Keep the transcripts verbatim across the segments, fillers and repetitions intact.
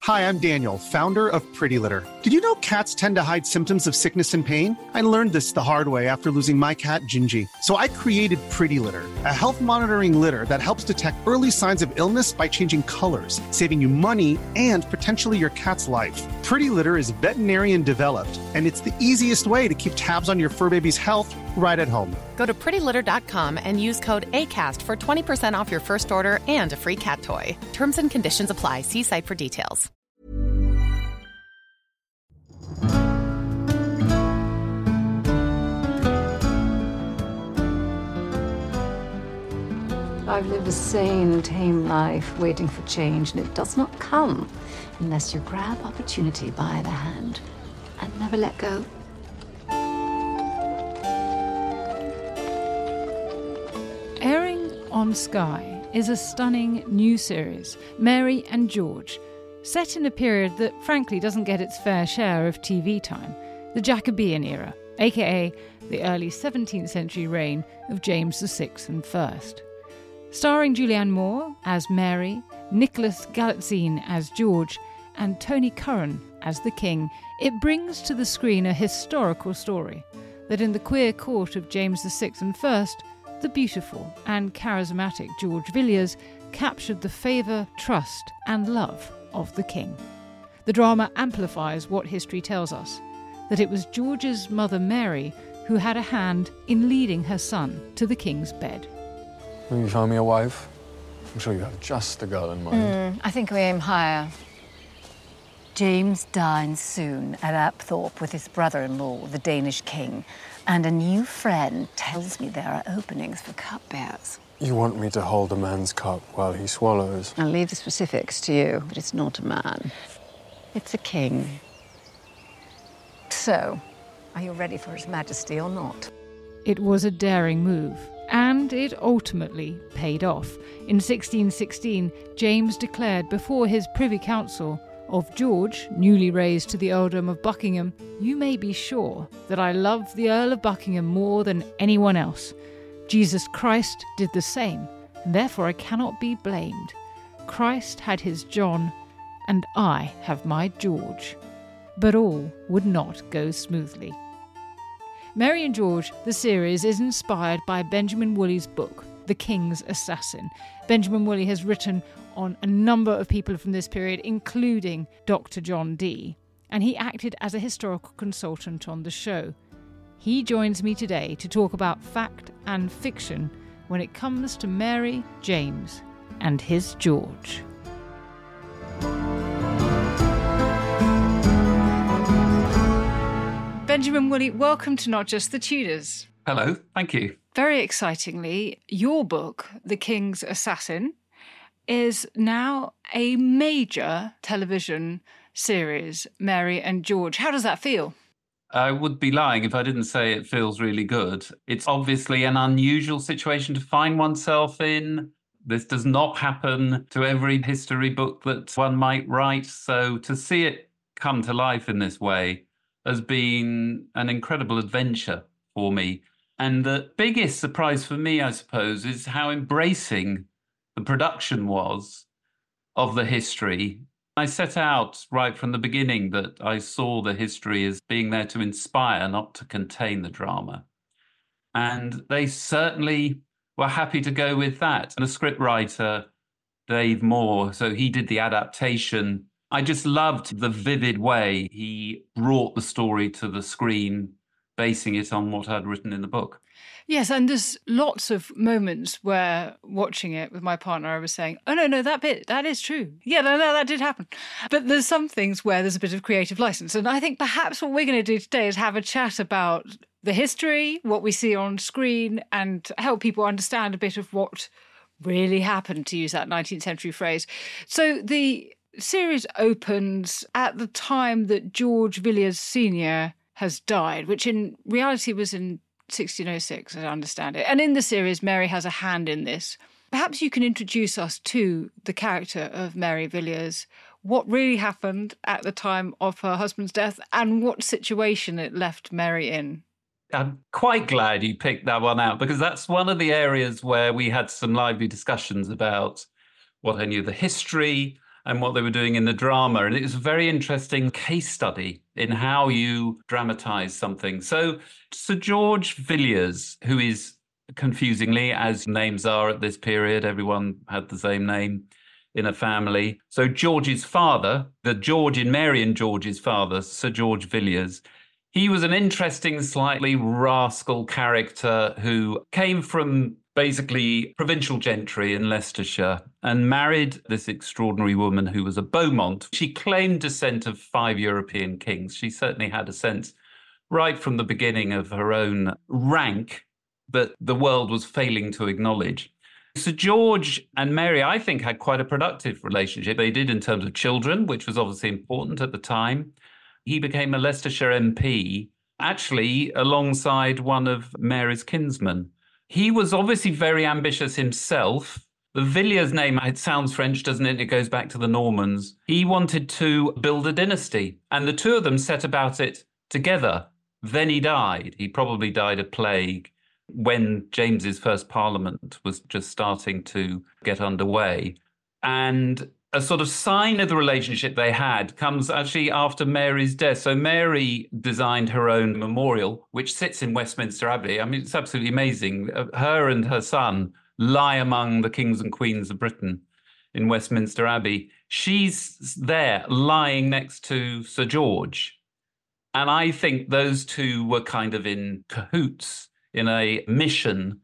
Hi, I'm Daniel, founder of Pretty Litter. Did you know cats tend to hide symptoms of sickness and pain? I learned this the hard way after losing my cat, Gingy. So I created Pretty Litter, a health monitoring litter that helps detect early signs of illness by changing colors, saving you money and potentially your cat's life. Pretty Litter is veterinarian developed, and it's the easiest way to keep tabs on your fur baby's health right at home. Go to pretty litter dot com and use code ACAST for twenty percent off your first order and a free cat toy. Terms and conditions apply. See site for details. I've lived a sane, tame life, waiting for change, and it does not come unless you grab opportunity by the hand and never let go. Airing on Sky is a stunning new series, Mary and George, set in a period that frankly doesn't get its fair share of T V time, the Jacobean era, aka the early seventeenth century reign of James the Sixth and First. Starring Julianne Moore as Mary, Nicholas Galitzine as George, and Tony Curran as the King, it brings to the screen a historical story that in the queer court of James the Sixth and First, the beautiful and charismatic George Villiers captured the favour, trust and love of the King. The drama amplifies what history tells us, that it was George's mother Mary who had a hand in leading her son to the King's bed. Will you find me a wife? I'm sure you have just the girl in mind. Mm, I think we aim higher. James dines soon at Apthorpe with his brother-in-law, the Danish king, and a new friend tells me there are openings for cupbearers. You want me to hold a man's cup while he swallows? I'll leave the specifics to you, but it's not a man. It's a king. So, are you ready for His Majesty or not? It was a daring move, and it ultimately paid off. In sixteen sixteen, James declared before his Privy Council, "Of George, newly raised to the earldom of Buckingham, you may be sure that I love the Earl of Buckingham more than anyone else. Jesus Christ did the same, and therefore I cannot be blamed. Christ had his John, and I have my George." But all would not go smoothly. Mary and George, the series, is inspired by Benjamin Woolley's book, The King's Assassin. Benjamin Woolley has written on a number of people from this period, including Doctor John Dee, and he acted as a historical consultant on the show. He joins me today to talk about fact and fiction when it comes to Mary, James, and his George. Benjamin Woolley, welcome to Not Just the Tudors. Hello, thank you. Very excitingly, your book, The King's Assassin, is now a major television series, Mary and George. How does that feel? I would be lying if I didn't say it feels really good. It's obviously an unusual situation to find oneself in. This does not happen to every history book that one might write. So to see it come to life in this way has been an incredible adventure for me. And the biggest surprise for me, I suppose, is how embracing the production was of the history. I set out right from the beginning that I saw the history as being there to inspire, not to contain the drama. And they certainly were happy to go with that. And the scriptwriter, Dave Moore, so he did the adaptation. I just loved the vivid way he brought the story to the screen, basing it on what I'd written in the book. Yes, and there's lots of moments where watching it with my partner, I was saying, oh, no, no, that bit, that is true. Yeah, no, no, that did happen. But there's some things where there's a bit of creative license. And I think perhaps what we're going to do today is have a chat about the history, what we see on screen, and help people understand a bit of what really happened, to use that nineteenth century phrase. So the series opens at the time that George Villiers Senior has died, which in reality was in sixteen oh six, as I understand it. And in the series, Mary has a hand in this. Perhaps you can introduce us to the character of Mary Villiers, what really happened at the time of her husband's death, and what situation it left Mary in. I'm quite glad you picked that one out, because that's one of the areas where we had some lively discussions about what I knew of the history and what they were doing in the drama. And it was a very interesting case study in how you dramatise something. So Sir George Villiers, who is confusingly, as names are at this period, everyone had the same name in a family. So George's father, the George in Mary and George's father, Sir George Villiers, he was an interesting, slightly rascal character who came from basically provincial gentry in Leicestershire and married this extraordinary woman who was a Beaumont. She claimed descent of five European kings. She certainly had a sense right from the beginning of her own rank that the world was failing to acknowledge. Sir George and Mary, I think, had quite a productive relationship. They did in terms of children, which was obviously important at the time. He became a Leicestershire M P, actually alongside one of Mary's kinsmen. He was obviously very ambitious himself. The Villiers name, it sounds French, doesn't it? It goes back to the Normans. He wanted to build a dynasty, and the two of them set about it together. Then he died. He probably died of plague when James's first parliament was just starting to get underway. And a sort of sign of the relationship they had comes actually after Mary's death. So Mary designed her own memorial, which sits in Westminster Abbey. I mean, it's absolutely amazing. Her and her son lie among the kings and queens of Britain in Westminster Abbey. She's there lying next to Sir George. And I think those two were kind of in cahoots in a mission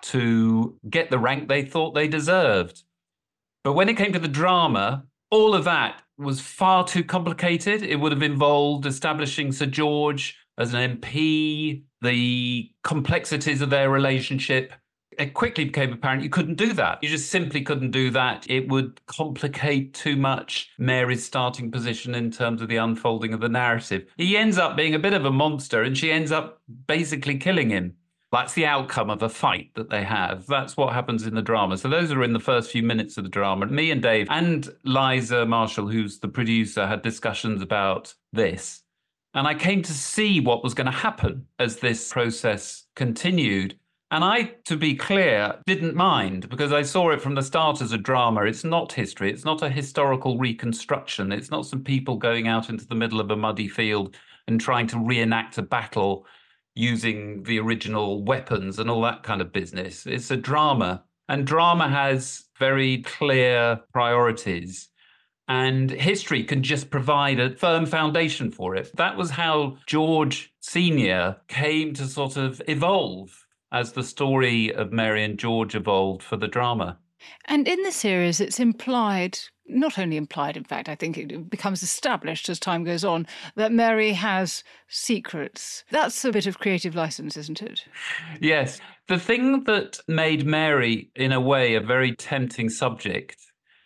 to get the rank they thought they deserved. But when it came to the drama, all of that was far too complicated. It would have involved establishing Sir George as an M P, the complexities of their relationship. It quickly became apparent you couldn't do that. You just simply couldn't do that. It would complicate too much Mary's starting position in terms of the unfolding of the narrative. He ends up being a bit of a monster, and she ends up basically killing him. That's the outcome of a fight that they have. That's what happens in the drama. So those are in the first few minutes of the drama. Me and Dave and Liza Marshall, who's the producer, had discussions about this. And I came to see what was going to happen as this process continued. And I, to be clear, didn't mind, because I saw it from the start as a drama. It's not history. It's not a historical reconstruction. It's not some people going out into the middle of a muddy field and trying to reenact a battle using the original weapons and all that kind of business. It's a drama, and drama has very clear priorities, and history can just provide a firm foundation for it. That was how George Senior came to sort of evolve as the story of Mary and George evolved for the drama. And in the series, it's implied, not only implied, in fact, I think it becomes established as time goes on, that Mary has secrets. That's a bit of creative license, isn't it? Yes. The thing that made Mary, in a way, a very tempting subject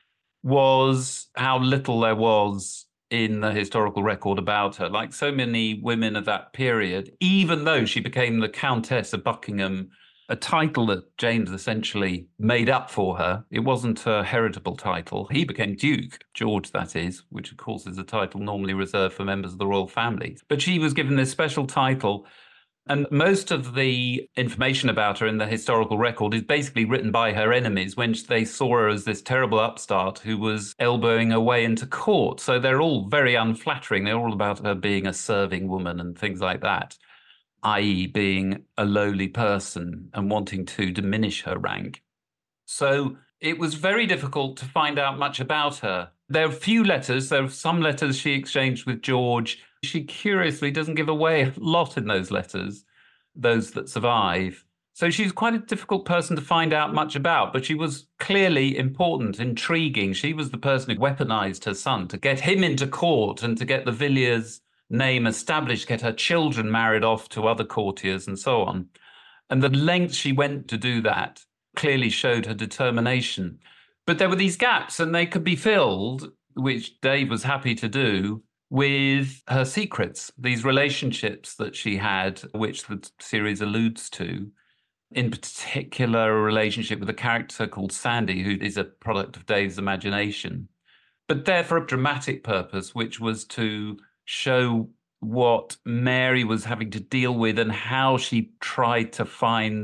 was how little there was in the historical record about her. Like so many women of that period, even though she became the Countess of Buckingham, a title that James essentially made up for her. It wasn't a heritable title. He became Duke, George that is, which of course is a title normally reserved for members of the royal family. But she was given this special title, and most of the information about her in the historical record is basically written by her enemies when they saw her as this terrible upstart who was elbowing her way into court. So they're all very unflattering. They're all about her being a serving woman and things like that, that is being a lowly person and wanting to diminish her rank. So it was very difficult to find out much about her. There are few letters. There are some letters she exchanged with George. She curiously doesn't give away a lot in those letters, those that survive. So she's quite a difficult person to find out much about, but she was clearly important, intriguing. She was the person who weaponized her son to get him into court and to get the Villiers name established, get her children married off to other courtiers and so on. And the length she went to do that clearly showed her determination. But there were these gaps, and they could be filled, which Dave was happy to do, with her secrets, these relationships that she had, which the series alludes to. In particular, a relationship with a character called Sandy, who is a product of Dave's imagination, but there for a dramatic purpose, which was to show what Mary was having to deal with and how she tried to find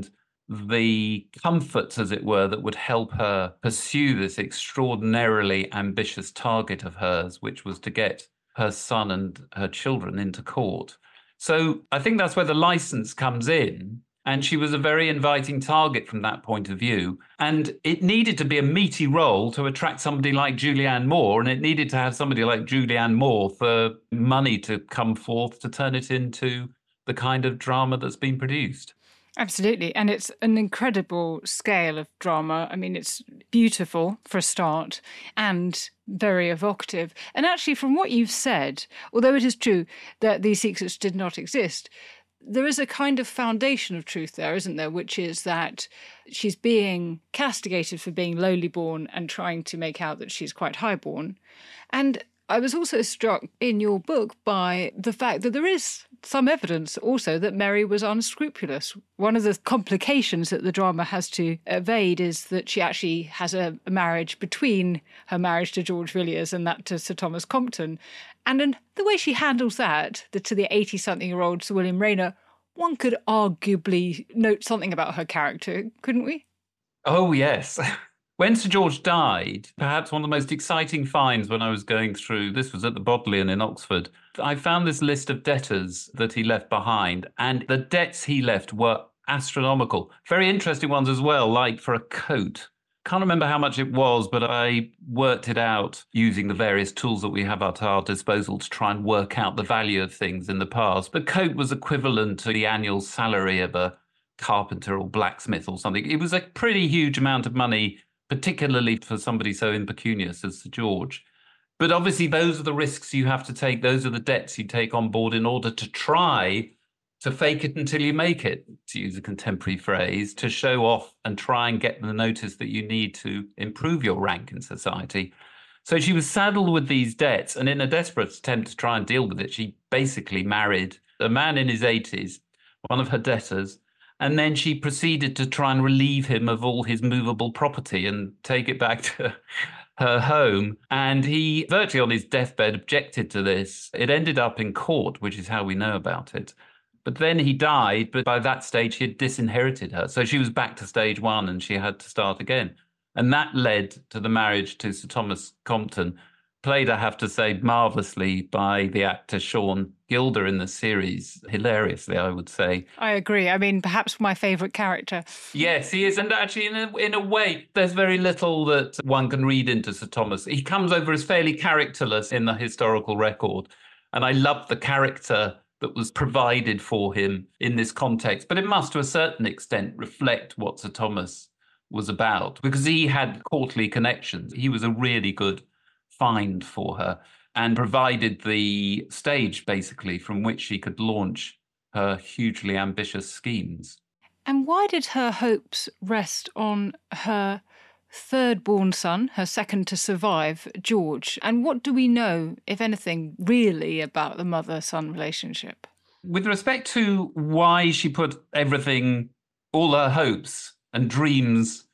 the comforts, as it were, that would help her pursue this extraordinarily ambitious target of hers, which was to get her son and her children into court. So I think that's where the license comes in. And she was a very inviting target from that point of view. And it needed to be a meaty role to attract somebody like Julianne Moore. And it needed to have somebody like Julianne Moore for money to come forth to turn it into the kind of drama that's been produced. Absolutely. And it's an incredible scale of drama. I mean, it's beautiful for a start and very evocative. And actually, from what you've said, although it is true that these secrets did not exist, there is a kind of foundation of truth there, isn't there, which is that she's being castigated for being lowly born and trying to make out that she's quite highborn. And I was also struck in your book by the fact that there is some evidence also that Mary was unscrupulous. One of the complications that the drama has to evade is that she actually has a, a marriage between her marriage to George Villiers and that to Sir Thomas Compton. And in the way she handles that, the, to the eighty-something-year-old Sir William Rayner, one could arguably note something about her character, couldn't we? Oh, yes. When Sir George died, perhaps one of the most exciting finds when I was going through, this was at the Bodleian in Oxford, I found this list of debtors that he left behind, and the debts he left were astronomical. Very interesting ones as well, like for a coat. Can't remember how much it was, but I worked it out using the various tools that we have at our disposal to try and work out the value of things in the past. The coat was equivalent to the annual salary of a carpenter or blacksmith or something. It was a pretty huge amount of money, particularly for somebody so impecunious as Sir George. But obviously those are the risks you have to take. Those are the debts you take on board in order to try to fake it until you make it, to use a contemporary phrase, to show off and try and get the notice that you need to improve your rank in society. So she was saddled with these debts, and in a desperate attempt to try and deal with it, she basically married a man in his eighties, one of her debtors, and then she proceeded to try and relieve him of all his movable property and take it back to her home. And he, virtually on his deathbed, objected to this. It ended up in court, which is how we know about it. But then he died, but by that stage he had disinherited her. So she was back to stage one and she had to start again. And that led to the marriage to Sir Thomas Compton, played, I have to say, marvellously by the actor Sean Gilder in the series. Hilariously, I would say. I agree. I mean, perhaps my favourite character. Yes, he is. And actually, in a, in a way, there's very little that one can read into Sir Thomas. He comes over as fairly characterless in the historical record. And I love the character that was provided for him in this context. But it must, to a certain extent, reflect what Sir Thomas was about, because he had courtly connections. He was a really good find for her and provided the stage, basically, from which she could launch her hugely ambitious schemes. And why did her hopes rest on her third-born son, her second to survive, George? And what do we know, if anything, really about the mother-son relationship? With respect to why she put everything, all her hopes and dreams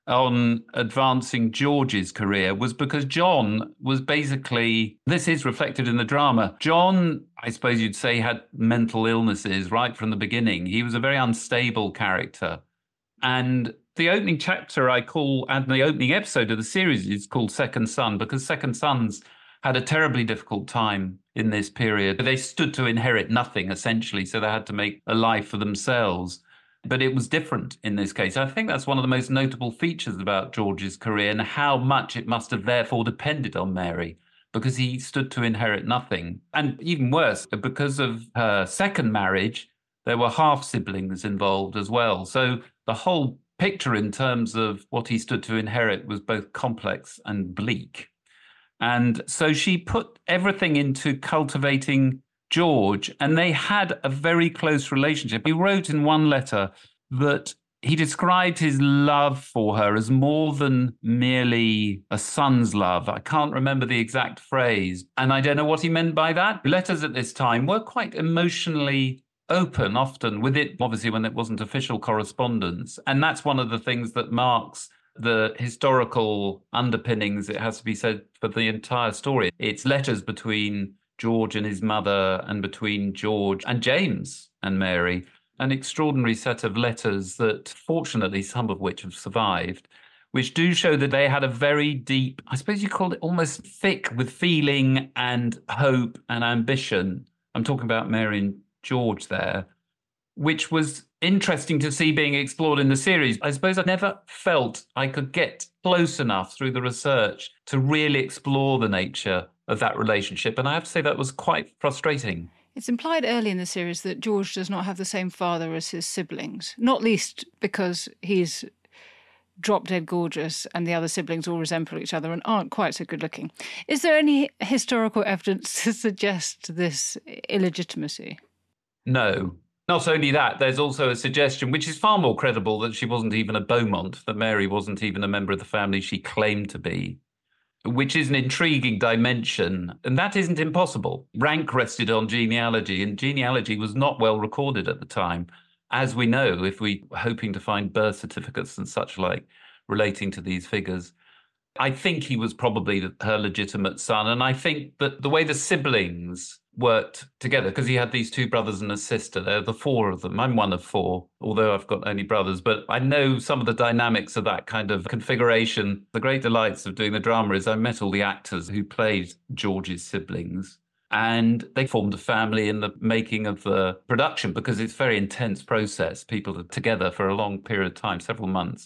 on advancing George's career, was because John was basically, this is reflected in the drama, John, I suppose you'd say, had mental illnesses right from the beginning. He was a very unstable character. And the opening chapter I call, and the opening episode of the series is called Second Son, because Second Sons had a terribly difficult time in this period. They stood to inherit nothing, essentially, so they had to make a life for themselves. But it was different in this case. I think that's one of the most notable features about George's career and how much it must have therefore depended on Mary, because he stood to inherit nothing. And even worse, because of her second marriage, there were half-siblings involved as well. So the whole picture in terms of what he stood to inherit was both complex and bleak. And so she put everything into cultivating George, and they had a very close relationship. He wrote in one letter that he described his love for her as more than merely a son's love. I can't remember the exact phrase, and I don't know what he meant by that. Letters at this time were quite emotionally open, often with it, obviously, when it wasn't official correspondence. And that's one of the things that marks the historical underpinnings, it has to be said, for the entire story. It's letters between George and his mother, and between George and James and Mary. an extraordinary set of letters that, fortunately, some of which have survived, which do show that they had a very deep, I suppose you call it almost thick with feeling and hope and ambition. I'm talking about Mary and George there, which was interesting to see being explored in the series. I suppose I never felt I could get close enough through the research to really explore the nature of that relationship. And I have to say that was quite frustrating. It's implied early in the series that George does not have the same father as his siblings, not least because he's drop-dead gorgeous and the other siblings all resemble each other and aren't quite so good-looking. Is there any historical evidence to suggest this illegitimacy? No. Not only that, there's also a suggestion, which is far more credible, that she wasn't even a Beaumont, that Mary wasn't even a member of the family she claimed to be, which is an intriguing dimension. And that isn't impossible. Rank rested on genealogy, and genealogy was not well recorded at the time, as we know, if we were hoping to find birth certificates and such like relating to these figures. I think he was probably her legitimate son. And I think that the way the siblings worked together, because he had these two brothers and a sister, there are the four of them. I'm one of four, although I've got only brothers, but I know some of the dynamics of that kind of configuration. The great delights of doing the drama is I met all the actors who played George's siblings, and they formed a family in the making of the production, because it's a very intense process. People are together for a long period of time, several months.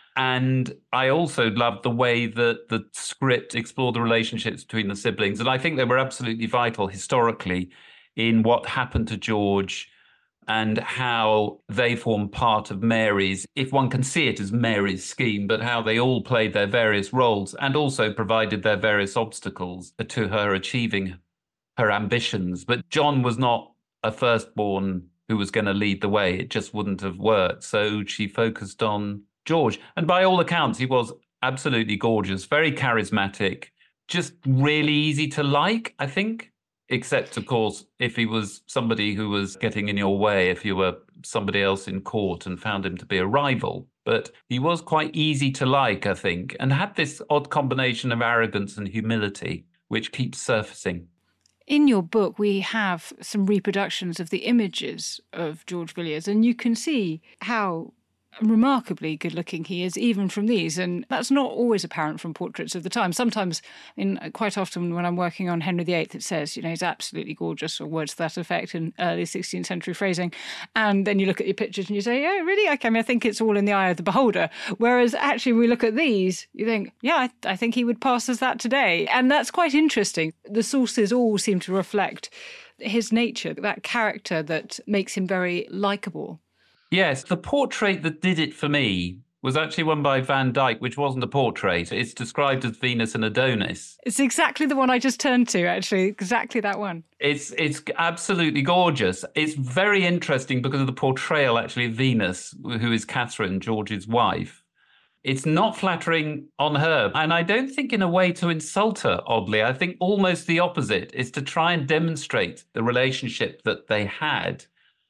And I also loved the way that the script explored the relationships between the siblings. And I think they were absolutely vital historically in what happened to George and how they form part of Mary's, if one can see it as Mary's scheme, but how they all played their various roles and also provided their various obstacles to her achieving her ambitions. But John was not a firstborn who was going to lead the way. It just wouldn't have worked. So she focused on George. And by all accounts, he was absolutely gorgeous, very charismatic, just really easy to like, I think, except, of course, if he was somebody who was getting in your way, if you were somebody else in court and found him to be a rival. But he was quite easy to like, I think, and had this odd combination of arrogance and humility, which keeps surfacing. In your book, we have some reproductions of the images of George Villiers, and you can see how remarkably good-looking he is, even from these. And that's not always apparent from portraits of the time. Sometimes, I mean, quite often when I'm working on Henry the Eighth, it says, you know, he's absolutely gorgeous, or words to that effect in early sixteenth century phrasing. And then you look at your pictures and you say, oh, really? Okay, I mean, I think it's all in the eye of the beholder. Whereas actually, when we look at these, you think, yeah, I, I think he would pass as that today. And that's quite interesting. The sources all seem to reflect his nature, that character that makes him very likeable. Yes, the portrait that did it for me was actually one by Van Dyck, which wasn't a portrait. It's described as Venus and Adonis. It's exactly the one I just turned to, actually, exactly that one. It's it's absolutely gorgeous. It's very interesting because of the portrayal, actually, of Venus, who is Catherine, George's wife. It's not flattering on her. And I don't think in a way to insult her, oddly. I think almost the opposite is to try and demonstrate the relationship that they had.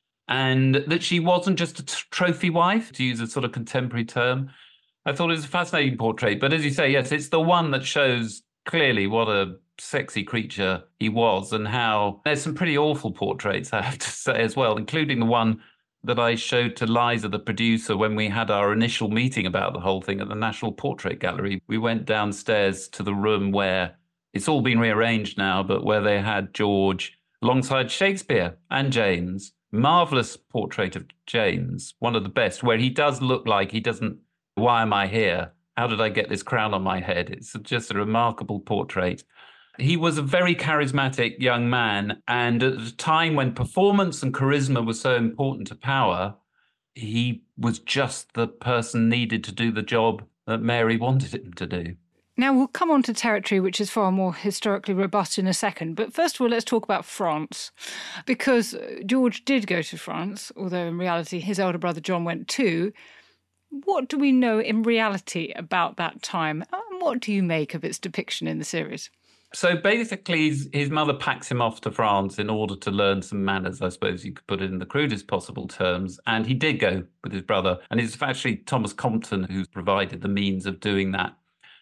And that she wasn't just a t- trophy wife, to use a sort of contemporary term. I thought it was a fascinating portrait. But as you say, yes, it's the one that shows clearly what a sexy creature he was, and how there's some pretty awful portraits, I have to say, as well, including the one that I showed to Liza, the producer, when we had our initial meeting about the whole thing at the National Portrait Gallery. We went downstairs to the room where it's all been rearranged now, but where they had George alongside Shakespeare and James. Marvellous portrait of James, one of the best, where he does look like he doesn't, why am I here? How did I get this crown on my head? It's just a remarkable portrait. He was a very charismatic young man, and at a time when performance and charisma were so important to power, he was just the person needed to do the job that Mary wanted him to do. Now, we'll come on to territory which is far more historically robust in a second. But first of all, let's talk about France, because George did go to France, although in reality his elder brother John went too. What do we know in reality about that time? And what do you make of its depiction in the series? So basically, his, his mother packs him off to France in order to learn some manners, I suppose you could put it in the crudest possible terms. And he did go with his brother. And it's actually Thomas Compton who's provided the means of doing that.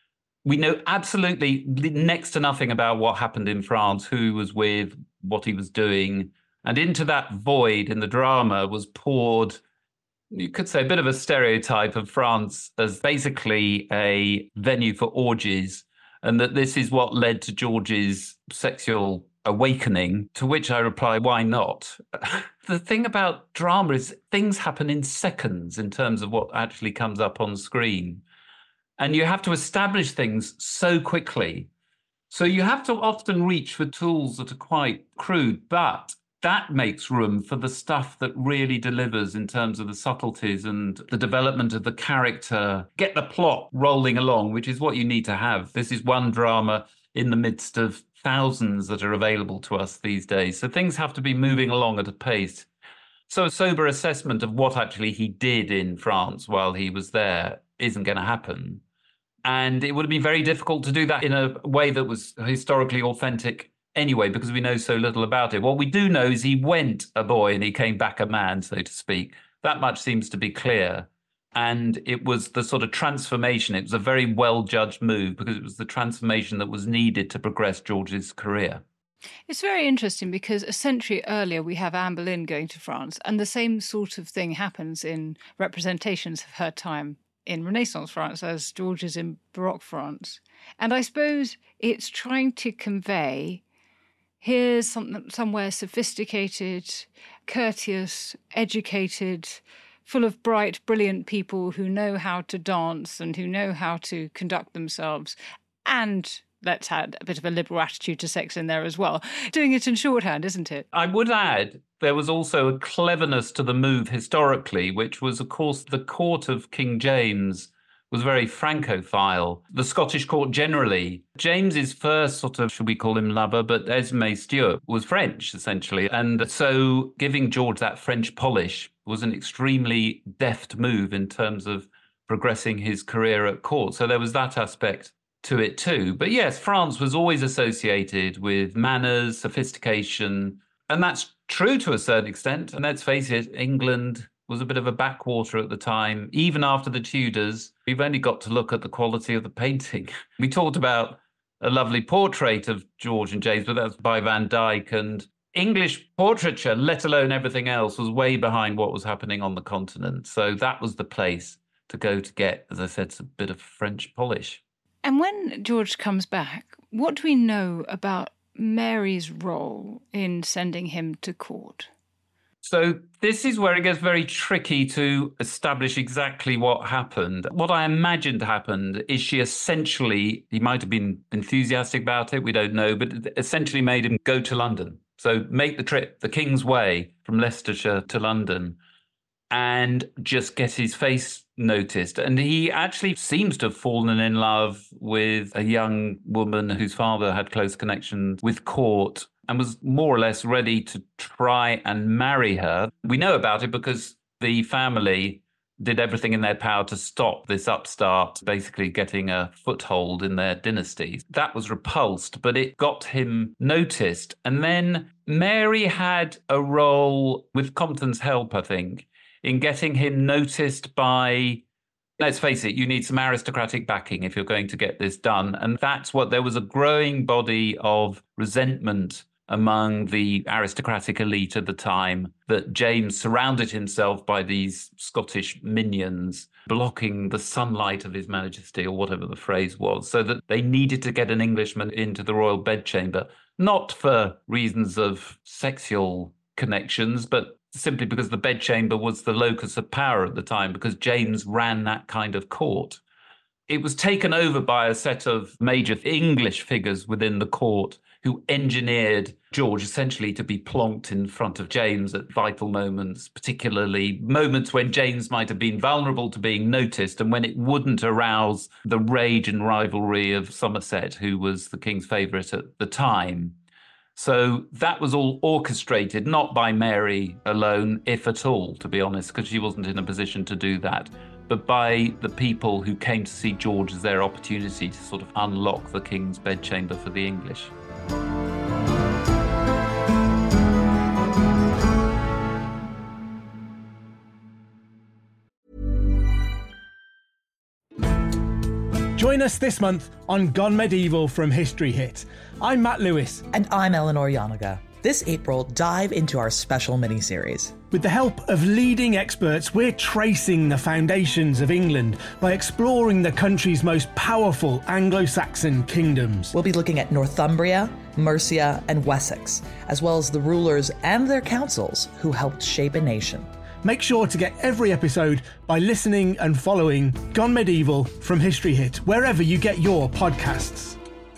We know absolutely next to nothing about what happened in France, who he was with, what he was doing, And into that void in the drama was poured, you could say, a bit of a stereotype of France as basically a venue for orgies, and that this is what led to George's sexual awakening, to which I reply, why not? The thing about drama is things happen in seconds in terms of what actually comes up on screen. And you have to establish things so quickly. So you have to often reach for tools that are quite crude, but that makes room for the stuff that really delivers in terms of the subtleties and the development of the character, get the plot rolling along, which is what you need to have. This is one drama in the midst of thousands that are available to us these days. So things have to be moving along at a pace. So a sober assessment of what actually he did in France while he was there isn't going to happen. And it would have been very difficult to do that in a way that was historically authentic anyway, because we know so little about it. What we do know is he went a boy and he came back a man, so to speak. That much seems to be clear. And it was the sort of transformation. It was a very well-judged move because it was the transformation that was needed to progress George's career. It's very interesting because a century earlier we have Anne Boleyn going to France, and the same sort of thing happens in representations of her time in Renaissance France as George is in Baroque France. And I suppose it's trying to convey, here's some, somewhere sophisticated, courteous, educated, full of bright, brilliant people who know how to dance and who know how to conduct themselves. And let's add a bit of a liberal attitude to sex in there as well. Doing it in shorthand, isn't it? I would add there was also a cleverness to the move historically, which was, of course, the court of King James was very Francophile. The Scottish court generally. James's first sort of, should we call him lover, but Esme Stuart was French, essentially. And so giving George that French polish was an extremely deft move in terms of progressing his career at court. So there was that aspect to it too. But yes, France was always associated with manners, sophistication, and that's true to a certain extent. And let's face it, England was a bit of a backwater at the time. Even after the Tudors, we've only got to look at the quality of the painting. We talked about a lovely portrait of George and James, but that's by Van Dyck, and English portraiture, let alone everything else, was way behind what was happening on the continent. So that was the place to go to get, as I said, a bit of French polish. And when George comes back, what do we know about Mary's role in sending him to court? So this is where it gets very tricky to establish exactly what happened. What I imagined happened is she essentially, he might have been enthusiastic about it, we don't know, but essentially made him go to London. So make the trip the King's Way from Leicestershire to London and just get his face noticed. And he actually seems to have fallen in love with a young woman whose father had close connections with court and was more or less ready to try and marry her. We know about it because the family did everything in their power to stop this upstart basically getting a foothold in their dynasty. That was repulsed, but it got him noticed. And then Mary had a role, with Compton's help, I think, in getting him noticed by, let's face it, you need some aristocratic backing if you're going to get this done. And that's what, there was a growing body of resentment among the aristocratic elite at the time that James surrounded himself by these Scottish minions, blocking the sunlight of his majesty, or whatever the phrase was, so that they needed to get an Englishman into the royal bedchamber, not for reasons of sexual connections, but simply because the bedchamber was the locus of power at the time, because James ran that kind of court. It was taken over by a set of major English figures within the court who engineered George essentially to be plonked in front of James at vital moments, particularly moments when James might have been vulnerable to being noticed and when it wouldn't arouse the rage and rivalry of Somerset, who was the king's favourite at the time. So that was all orchestrated, not by Mary alone, if at all, to be honest, because she wasn't in a position to do that, but by the people who came to see George as their opportunity to sort of unlock the king's bedchamber for the English. Join us this month on Gone Medieval from History Hit. I'm Matt Lewis. And I'm Eleanor Yanaga. This April, dive into our special miniseries. With the help of leading experts, we're tracing the foundations of England by exploring the country's most powerful Anglo-Saxon kingdoms. We'll be looking at Northumbria, Mercia, and Wessex, as well as the rulers and their councils who helped shape a nation. Make sure to get every episode by listening and following Gone Medieval from History Hit, wherever you get your podcasts.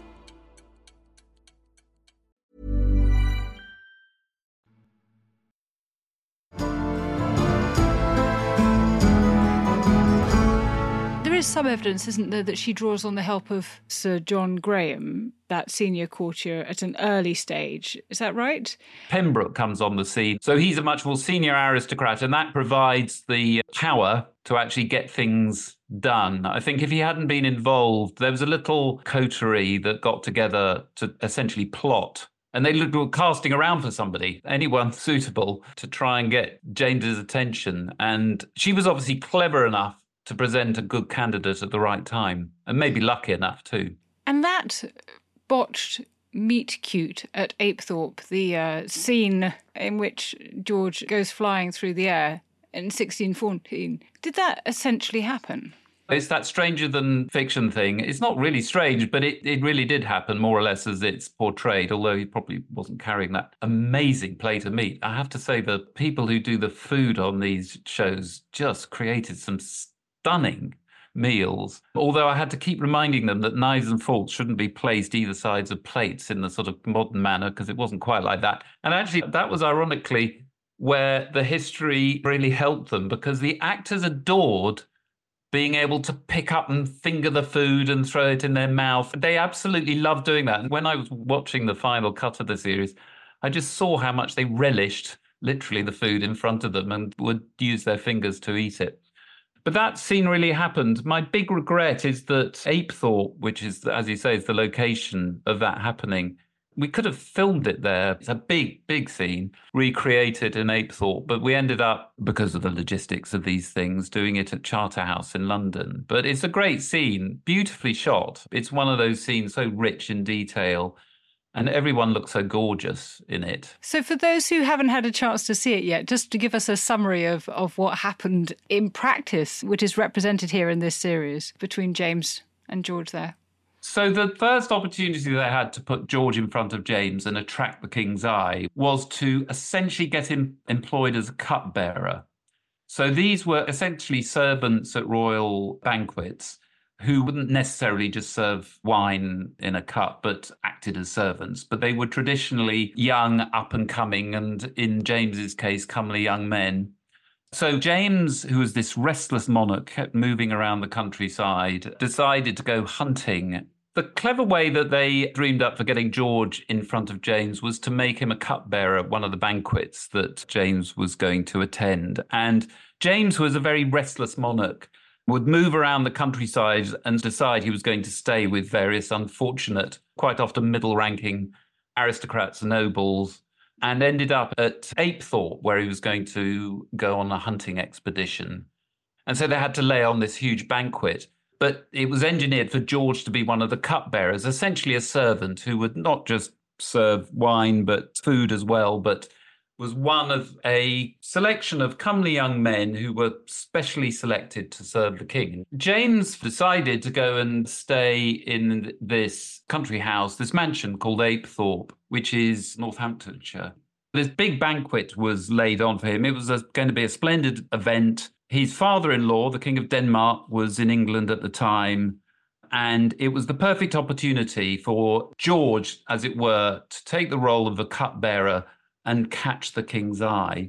There is some evidence, isn't there, that she draws on the help of Sir John Graham, that senior courtier, at an early stage. Is that right? Pembroke comes on the scene. So he's a much more senior aristocrat, and that provides the power to actually get things done. I think if he hadn't been involved, there was a little coterie that got together to essentially plot. And they were casting around for somebody, anyone suitable, to try and get James's attention. And she was obviously clever enough to present a good candidate at the right time, and maybe lucky enough too. And that botched meet cute at Apethorpe, the uh, scene in which George goes flying through the air in sixteen fourteen, did that essentially happen? It's that stranger than fiction thing. It's not really strange, but it, it really did happen more or less as it's portrayed, although he probably wasn't carrying that amazing plate of meat. I have to say, the people who do the food on these shows just created some stunning meals, although I had to keep reminding them that knives and forks shouldn't be placed either sides of plates in the sort of modern manner, because it wasn't quite like that. And actually, that was ironically where the history really helped them, because the actors adored being able to pick up and finger the food and throw it in their mouth. They absolutely loved doing that. And when I was watching the final cut of the series, I just saw how much they relished literally the food in front of them and would use their fingers to eat it. But that scene really happened. My big regret is that Apethorpe, which is, as you say, is the location of that happening, we could have filmed it there. It's a big, big scene, recreated in Apethorpe, but we ended up, because of the logistics of these things, doing it at Charterhouse in London. But it's a great scene, beautifully shot. It's one of those scenes so rich in detail, and everyone looks so gorgeous in it. So for those who haven't had a chance to see it yet, just to give us a summary of, of what happened in practice, which is represented here in this series, between James and George there. So the first opportunity they had to put George in front of James and attract the king's eye was to essentially get him employed as a cupbearer. So these were essentially servants at royal banquets who wouldn't necessarily just serve wine in a cup, but acted as servants. But they were traditionally young, up-and-coming, and in James's case, comely young men. So James, who was this restless monarch, kept moving around the countryside, decided to go hunting. The clever way that they dreamed up for getting George in front of James was to make him a cupbearer at one of the banquets that James was going to attend. And James was a very restless monarch, would move around the countryside and decide he was going to stay with various unfortunate, quite often middle-ranking aristocrats and nobles, and ended up at Apethorpe, where he was going to go on a hunting expedition. And so they had to lay on this huge banquet. But it was engineered for George to be one of the cupbearers, essentially a servant who would not just serve wine, but food as well, but was one of a selection of comely young men who were specially selected to serve the king. James decided to go and stay in this country house, this mansion called Apethorpe, which is Northamptonshire. This big banquet was laid on for him. It was a, going to be a splendid event. His father-in-law, the King of Denmark, was in England at the time, and it was the perfect opportunity for George, as it were, to take the role of the cupbearer and catch the king's eye.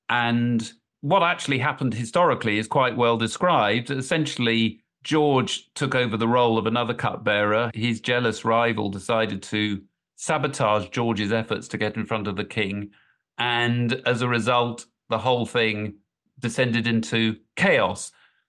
And what actually happened historically is quite well described. Essentially, George took over the role of another cupbearer. His jealous rival decided to sabotage George's efforts to get in front of the king. And as a result, the whole thing descended into chaos.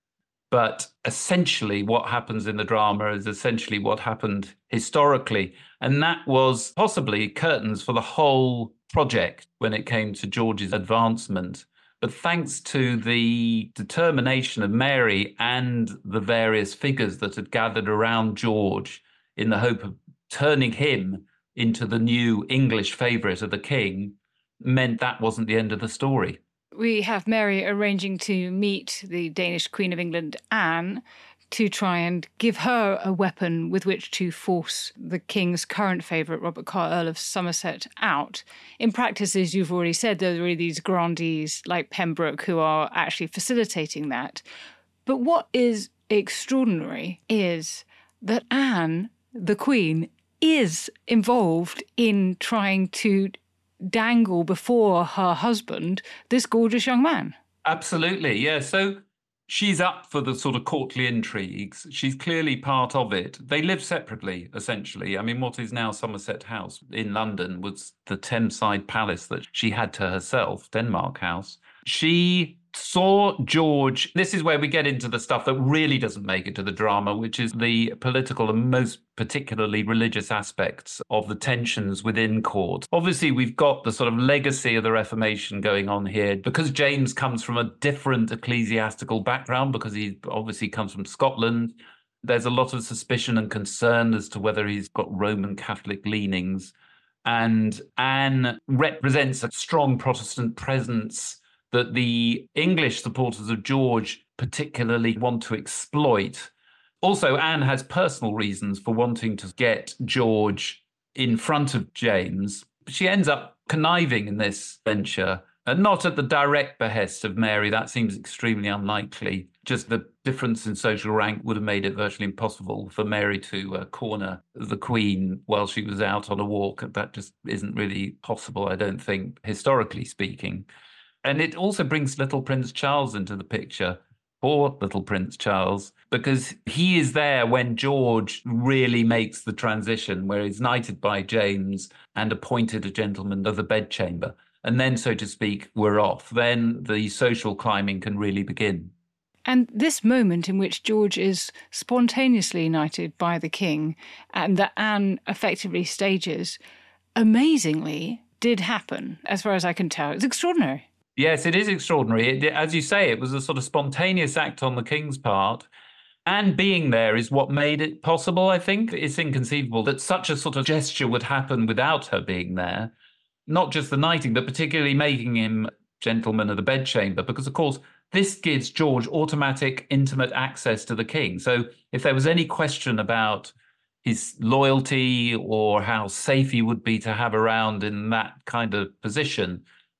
But essentially what happens in the drama is essentially what happened historically. And that was possibly curtains for the whole project when it came to George's advancement. But thanks to the determination of Mary and the various figures that had gathered around George in the hope of turning him into the new English favourite of the king meant that wasn't the end of the story. We have Mary arranging to meet the Danish Queen of England, Anne, to try and give her a weapon with which to force the king's current favourite, Robert Carr, Earl of Somerset, out. In practice, as you've already said, there are really these grandees like Pembroke who are actually facilitating that. But what is extraordinary is that Anne, the Queen, is involved in trying to dangle before her husband this gorgeous young man. Absolutely, yeah. So she's up for the sort of courtly intrigues. She's clearly part of it. They live separately, essentially. I mean, what is now Somerset House in London was the Thameside Palace that she had to herself, Denmark House. She saw George. This is where we get into the stuff that really doesn't make it to the drama, which is the political and most particularly religious aspects of the tensions within court. Obviously, we've got the sort of legacy of the Reformation going on here because James comes from a different ecclesiastical background, because he obviously comes from Scotland. There's a lot of suspicion and concern as to whether he's got Roman Catholic leanings. And Anne represents a strong Protestant presence that the English supporters of George particularly want to exploit. Also, Anne has personal reasons for wanting to get George in front of James. She ends up conniving in this venture, and not at the direct behest of Mary. That seems extremely unlikely. Just the difference in social rank would have made it virtually impossible for Mary to uh, corner the Queen while she was out on a walk. That just isn't really possible, I don't think, historically speaking. And it also brings little Prince Charles into the picture, poor little Prince Charles, because he is there when George really makes the transition, where he's knighted by James and appointed a gentleman of the bedchamber. And then, so to speak, we're off. Then the social climbing can really begin. And this moment in which George is spontaneously knighted by the king and that Anne effectively stages, amazingly did happen, as far as I can tell. It's extraordinary. Yes, it is extraordinary. It, as you say, it was a sort of spontaneous act on the king's part. And being there is what made it possible, I think. It's inconceivable that such a sort of gesture would happen without her being there. Not just the knighting, but particularly making him gentleman of the bedchamber, because, of course, this gives George automatic, intimate access to the king. So if there was any question about his loyalty or how safe he would be to have around in that kind of position,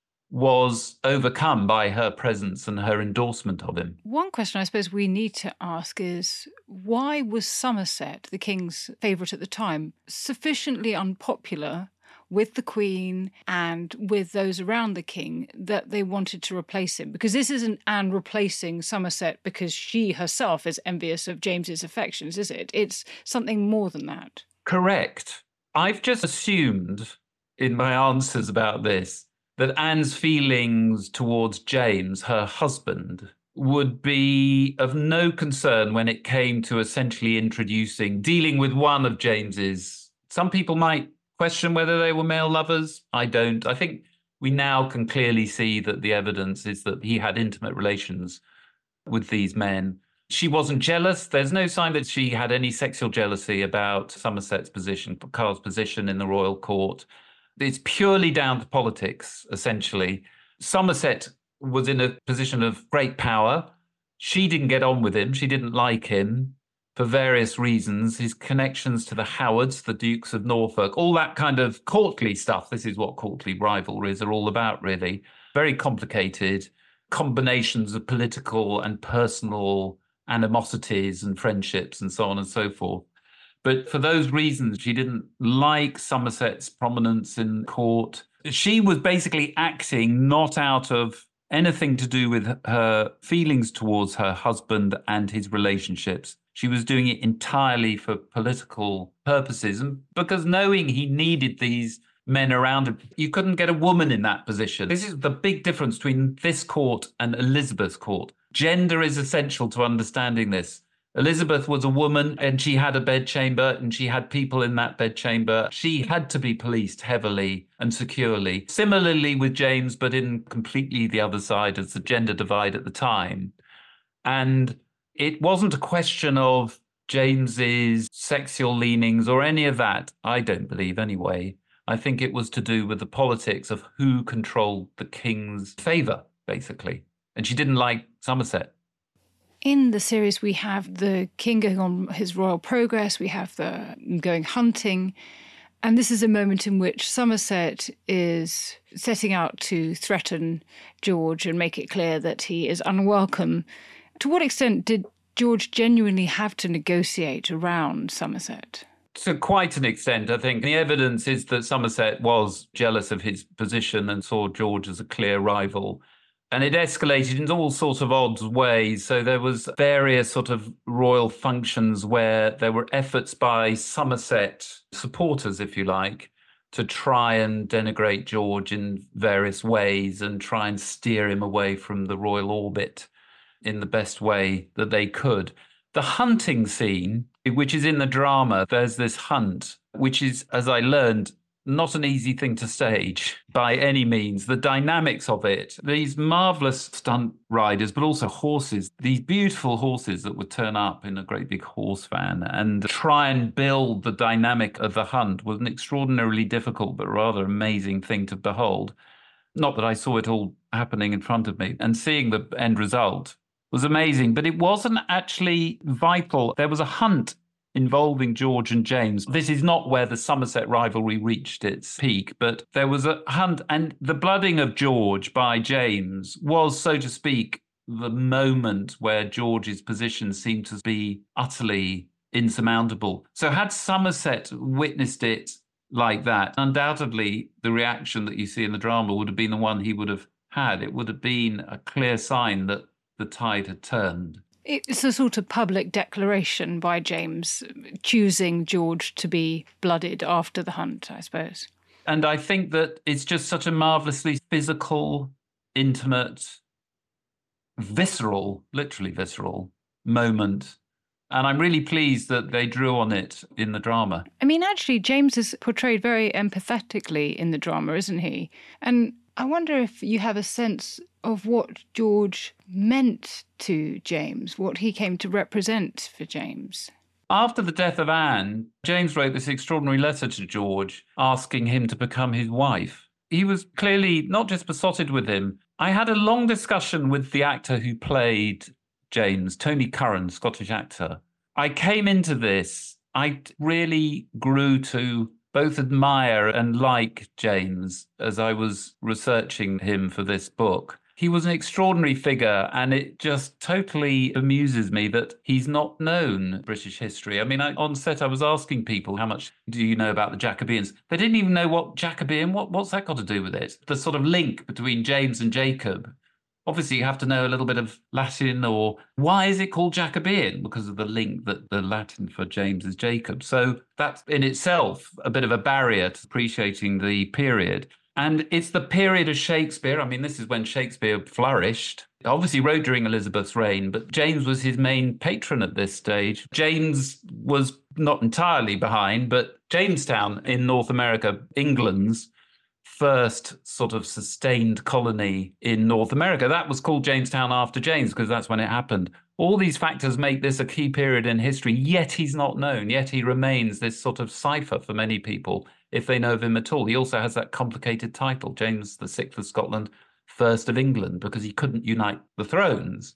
was overcome by her presence and her endorsement of him. One question I suppose we need to ask is, why was Somerset, the king's favourite at the time, sufficiently unpopular with the Queen and with those around the king that they wanted to replace him? Because this isn't Anne replacing Somerset because she herself is envious of James's affections, is it? It's something more than that. Correct. I've just assumed in my answers about this that Anne's feelings towards James, her husband, would be of no concern when it came to essentially introducing, dealing with one of James's. Some people might question whether they were male lovers. I don't. I think we now can clearly see that the evidence is that he had intimate relations with these men. She wasn't jealous. There's no sign that she had any sexual jealousy about Somerset's position, Carl's position in the royal court. It's purely down to politics, essentially. Somerset was in a position of great power. She didn't get on with him. She didn't like him for various reasons. His connections to the Howards, the Dukes of Norfolk, all that kind of courtly stuff. This is what courtly rivalries are all about, really. Very complicated combinations of political and personal animosities and friendships and so on and so forth. But for those reasons, she didn't like Somerset's prominence in court. She was basically acting not out of anything to do with her feelings towards her husband and his relationships. She was doing it entirely for political purposes. And because knowing he needed these men around him, you couldn't get a woman in that position. This is the big difference between this court and Elizabeth's court. Gender is essential to understanding this. Elizabeth was a woman and she had a bedchamber and she had people in that bedchamber. She had to be policed heavily and securely. Similarly with James, but in completely the other side as the gender divide at the time. And it wasn't a question of James's sexual leanings or any of that. I don't believe anyway. I think it was to do with the politics of who controlled the king's favour, basically. And she didn't like Somerset. In the series, we have the king going on his royal progress, we have the going hunting, and this is a moment in which Somerset is setting out to threaten George and make it clear that he is unwelcome. To what extent did George genuinely have to negotiate around Somerset? To quite an extent, I think. The evidence is that Somerset was jealous of his position and saw George as a clear rival. And it escalated in all sorts of odd ways. So there was various sort of royal functions where there were efforts by Somerset supporters, if you like, to try and denigrate George in various ways and try and steer him away from the royal orbit in the best way that they could. The hunting scene, which is in the drama, there's this hunt, which is, as I learned, not an easy thing to stage by any means. The dynamics of it, these marvellous stunt riders, but also horses, these beautiful horses that would turn up in a great big horse van and try and build the dynamic of the hunt was an extraordinarily difficult but rather amazing thing to behold. Not that I saw it all happening in front of me, and seeing the end result was amazing, but it wasn't actually vital. There was a hunt involving George and James. This is not where the Somerset rivalry reached its peak, but there was a hunt, and the blooding of George by James was, so to speak, the moment where George's position seemed to be utterly insurmountable. So had Somerset witnessed it like that, undoubtedly the reaction that you see in the drama would have been the one he would have had. It would have been a clear sign that the tide had turned. It's a sort of public declaration by James choosing George to be blooded after the hunt, I suppose. And I think that it's just such a marvellously physical, intimate, visceral, literally visceral moment. And I'm really pleased that they drew on it in the drama. I mean, actually, James is portrayed very empathetically in the drama, isn't he? And I wonder if you have a sense of what George meant to James, what he came to represent for James. After the death of Anne, James wrote this extraordinary letter to George asking him to become his wife. He was clearly not just besotted with him. I had a long discussion with the actor who played James, Tony Curran, Scottish actor. I came into this, I really grew to both admire and like James as I was researching him for this book. He was an extraordinary figure, and it just totally amuses me that he's not known British history. I mean, I, on set, I was asking people, how much do you know about the Jacobeans? They didn't even know what Jacobean, what, what's that got to do with it? The sort of link between James and Jacob. Obviously, you have to know a little bit of Latin, or why is it called Jacobean? Because of the link that the Latin for James is Jacob. So that's in itself a bit of a barrier to appreciating the period. And it's the period of Shakespeare. I mean, this is when Shakespeare flourished. Obviously wrote during Elizabeth's reign, but James was his main patron at this stage. James was not entirely behind, but Jamestown in North America, England's first sort of sustained colony in North America. That was called Jamestown after James because that's when it happened. All these factors make this a key period in history, yet he's not known, yet he remains this sort of cipher for many people, if they know of him at all. He also has that complicated title, James the Sixth of Scotland, First of England, because he couldn't unite the thrones.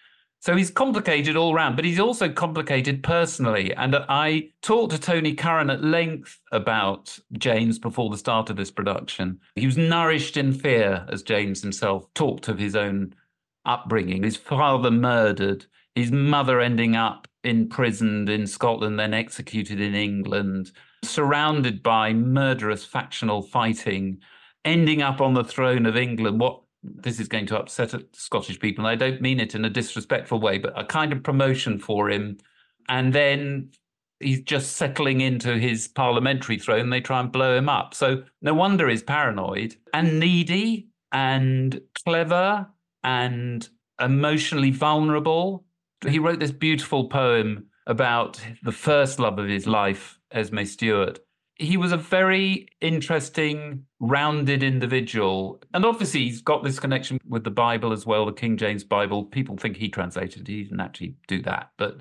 So he's complicated all round, but he's also complicated personally. And I talked to Tony Curran at length about James before the start of this production. He was nourished in fear, as James himself talked of his own upbringing. His father murdered, his mother ending up imprisoned in Scotland, then executed in England, surrounded by murderous factional fighting, ending up on the throne of England. What this is going to upset Scottish people, and I don't mean it in a disrespectful way, but a kind of promotion for him. And then he's just settling into his parliamentary throne. They try and blow him up. So no wonder he's paranoid and needy and clever and emotionally vulnerable. He wrote this beautiful poem about the first love of his life, Esme Stewart. He was a very interesting, rounded individual. And obviously he's got this connection with the Bible as well, the King James Bible. People think he translated it. He didn't actually do that. But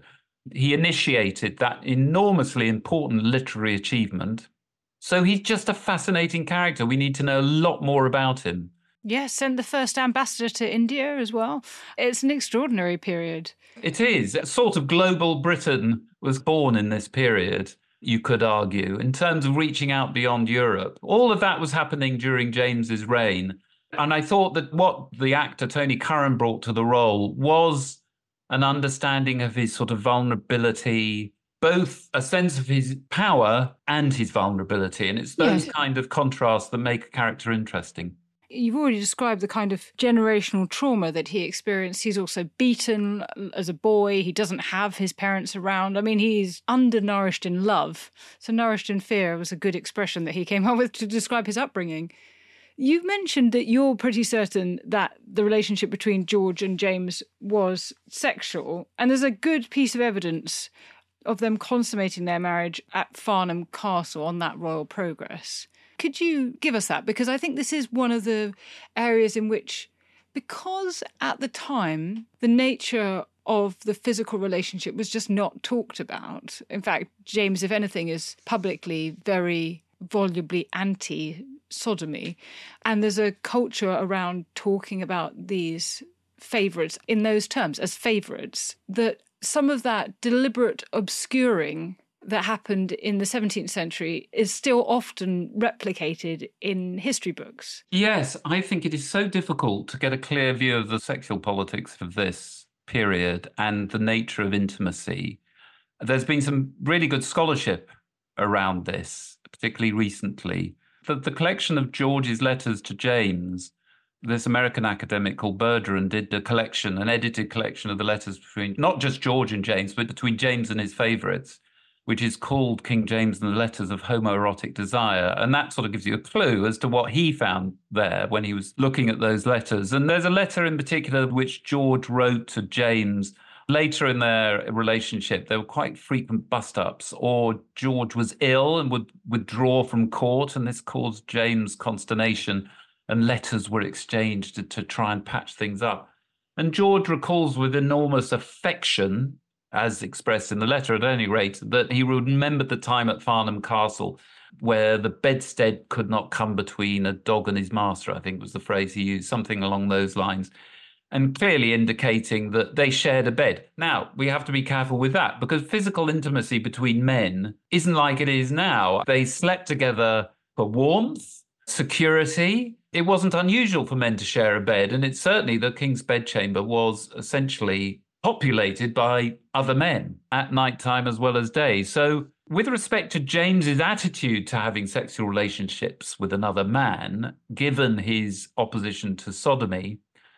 He initiated that enormously important literary achievement. So he's just a fascinating character. We need to know a lot more about him. Yes, and the first ambassador to India as well. It's an extraordinary period. It is. A sort of global Britain was born in this period, you could argue, in terms of reaching out beyond Europe. All of that was happening during James's reign. And I thought that what the actor Tony Curran brought to the role was an understanding of his sort of vulnerability, both a sense of his power and his vulnerability. And it's those yes. kind of contrasts that make a character interesting. You've already described the kind of generational trauma that he experienced. He's also beaten as a boy. He doesn't have his parents around. I mean, he's undernourished in love. So nourished in fear was a good expression that he came up with to describe his upbringing. You've mentioned that you're pretty certain that the relationship between George and James was sexual, and there's a good piece of evidence of them consummating their marriage at Farnham Castle on that royal progress. Could you give us that? Because I think this is one of the areas in which, because at the time, the nature of the physical relationship was just not talked about. In fact, James, if anything, is publicly very volubly anti-sodomy. And there's a culture around talking about these favourites in those terms, as favourites, that some of that deliberate obscuring that happened in the seventeenth century is still often replicated in history books. Yes, I think it is so difficult to get a clear view of the sexual politics of this period and the nature of intimacy. There's been some really good scholarship around this, particularly recently. The, the collection of George's letters to James, this American academic called Bergeron did a collection, an edited collection of the letters between not just George and James, but between James and his favourites, which is called King James and the Letters of Homoerotic Desire. And that sort of gives you a clue as to what he found there when he was looking at those letters. And there's a letter in particular which George wrote to James. Later in their relationship, there were quite frequent bust-ups, or George was ill and would withdraw from court, and this caused James consternation, and letters were exchanged to, to try and patch things up. And George recalls with enormous affection, as expressed in the letter at any rate, that he remembered the time at Farnham Castle where the bedstead could not come between a dog and his master, I think was the phrase he used, something along those lines, and clearly indicating that they shared a bed. Now, we have to be careful with that, because physical intimacy between men isn't like it is now. They slept together for warmth, security. It wasn't unusual for men to share a bed, and it's certainly the king's bedchamber was essentially populated by other men at night time as well as day. So with respect to James's attitude to having sexual relationships with another man, given his opposition to sodomy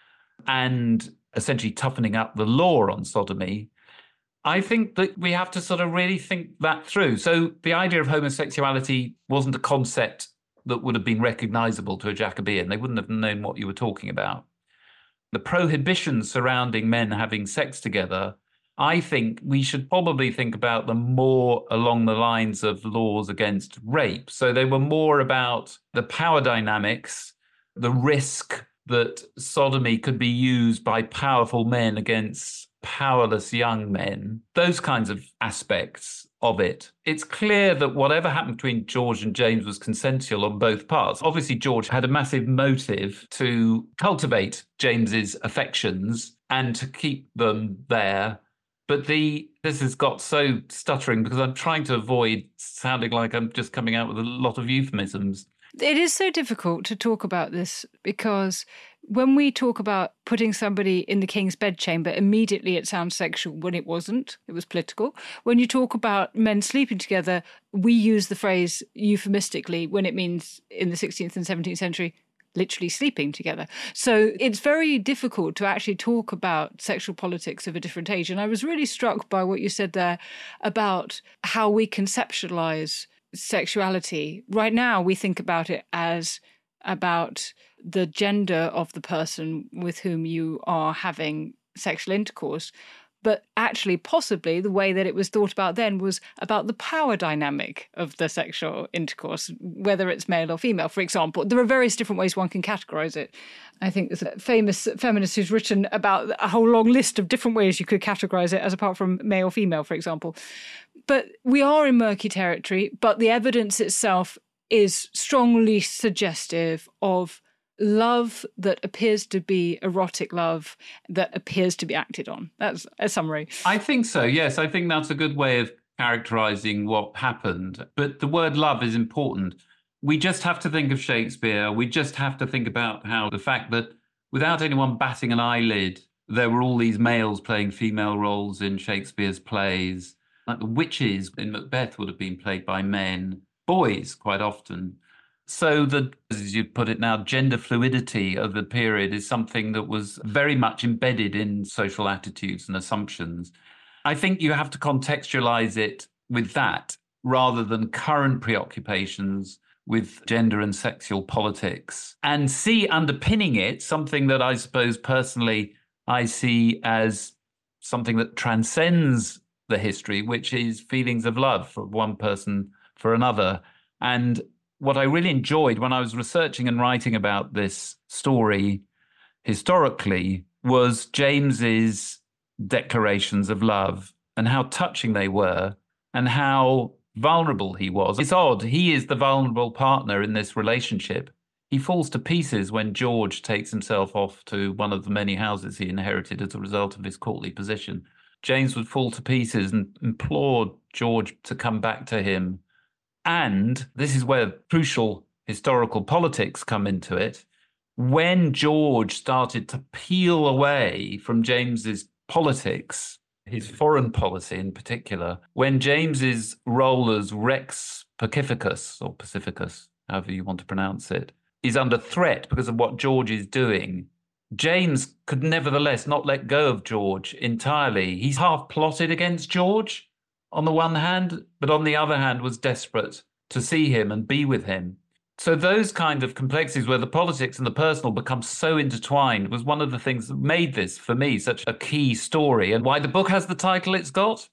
and essentially toughening up the law on sodomy, I think that we have to sort of really think that through. So the idea of homosexuality wasn't a concept that would have been recognizable to a Jacobean. They wouldn't have known what you were talking about. The prohibitions surrounding men having sex together, I think we should probably think about them more along the lines of laws against rape. So they were more about the power dynamics, the risk that sodomy could be used by powerful men against powerless young men, those kinds of aspects of it. It's clear that whatever happened between George and James was consensual on both parts. Obviously, George had a massive motive to cultivate James's affections and to keep them there. But the this has got so stuttering because I'm trying to avoid sounding like I'm just coming out with a lot of euphemisms. It is so difficult to talk about this because when we talk about putting somebody in the king's bedchamber, immediately it sounds sexual when it wasn't. It was political. When you talk about men sleeping together, we use the phrase euphemistically when it means in the sixteenth and seventeenth century, literally sleeping together. So it's very difficult to actually talk about sexual politics of a different age. And I was really struck by what you said there about how we conceptualize sexuality. Right now, we think about it as about the gender of the person with whom you are having sexual intercourse. But actually, possibly, the way that it was thought about then was about the power dynamic of the sexual intercourse, whether it's male or female, for example. There are various different ways one can categorise it. I think there's a famous feminist who's written about a whole long list of different ways you could categorise it, as apart from male or female, for example. But we are in murky territory, but the evidence itself is strongly suggestive of love that appears to be erotic love that appears to be acted on. That's a summary. I think so, yes. I think that's a good way of characterising what happened. But the word love is important. We just have to think of Shakespeare. We just have to think about how the fact that without anyone batting an eyelid, there were all these males playing female roles in Shakespeare's plays. Like the witches in Macbeth would have been played by men, boys quite often. So the, as you put it now, gender fluidity of the period is something that was very much embedded in social attitudes and assumptions. I think you have to contextualize it with that rather than current preoccupations with gender and sexual politics, and see underpinning it something that I suppose personally I see as something that transcends the history, which is feelings of love for one person for another. And what I really enjoyed when I was researching and writing about this story historically was James's declarations of love and how touching they were and how vulnerable he was. It's odd. He is the vulnerable partner in this relationship. He falls to pieces when George takes himself off to one of the many houses he inherited as a result of his courtly position. James would fall to pieces and implore George to come back to him. And this is where crucial historical politics come into it. When George started to peel away from James's politics, his foreign policy in particular, when James's role as Rex Pacificus, or Pacificus, however you want to pronounce it, is under threat because of what George is doing, James could nevertheless not let go of George entirely. He's half plotted against George on the one hand, but on the other hand was desperate to see him and be with him. So those kind of complexities where the politics and the personal become so intertwined was one of the things that made this, for me, such a key story, and why the book has the title it's got,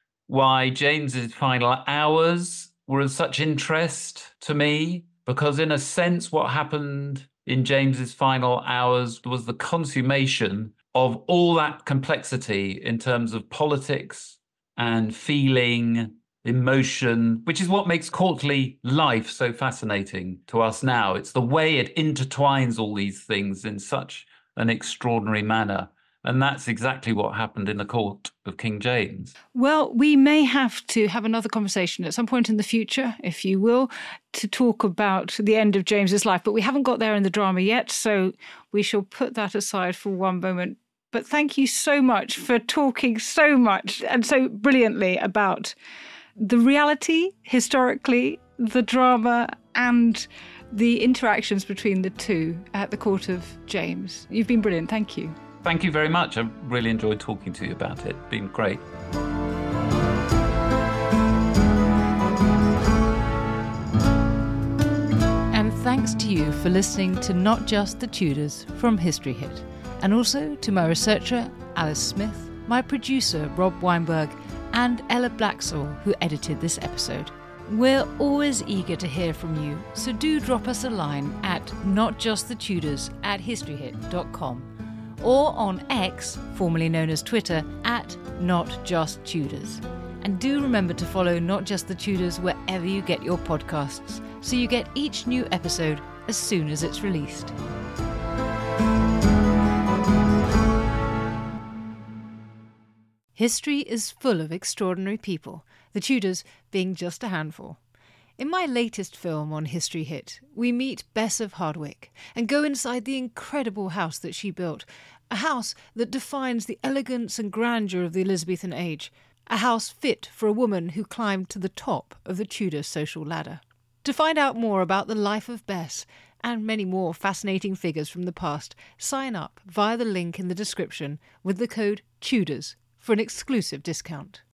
why James's final hours were of such interest to me, because in a sense what happened in James's final hours was the consummation of all that complexity in terms of politics and feeling, emotion, which is what makes courtly life so fascinating to us now. It's the way it intertwines all these things in such an extraordinary manner. And that's exactly what happened in the court of King James. Well, we may have to have another conversation at some point in the future, if you will, to talk about the end of James's life. But we haven't got there in the drama yet, so we shall put that aside for one moment. But thank you so much for talking so much and so brilliantly about the reality, historically, the drama, and the interactions between the two at the court of James. You've been brilliant. Thank you. Thank you very much. I really enjoyed talking to you about it. It's been great. And thanks to you for listening to Not Just the Tudors from History Hit. And also to my researcher, Alice Smith, my producer, Rob Weinberg, and Ella Blacksall, who edited this episode. We're always eager to hear from you, so do drop us a line at notjustthetudors at historyhit dot com or on X, formerly known as Twitter, at notjusttudors. And do remember to follow Not Just the Tudors wherever you get your podcasts, so you get each new episode as soon as it's released. History is full of extraordinary people, the Tudors being just a handful. In my latest film on History Hit, we meet Bess of Hardwick and go inside the incredible house that she built, a house that defines the elegance and grandeur of the Elizabethan age, a house fit for a woman who climbed to the top of the Tudor social ladder. To find out more about the life of Bess and many more fascinating figures from the past, sign up via the link in the description with the code TUDORS for an exclusive discount.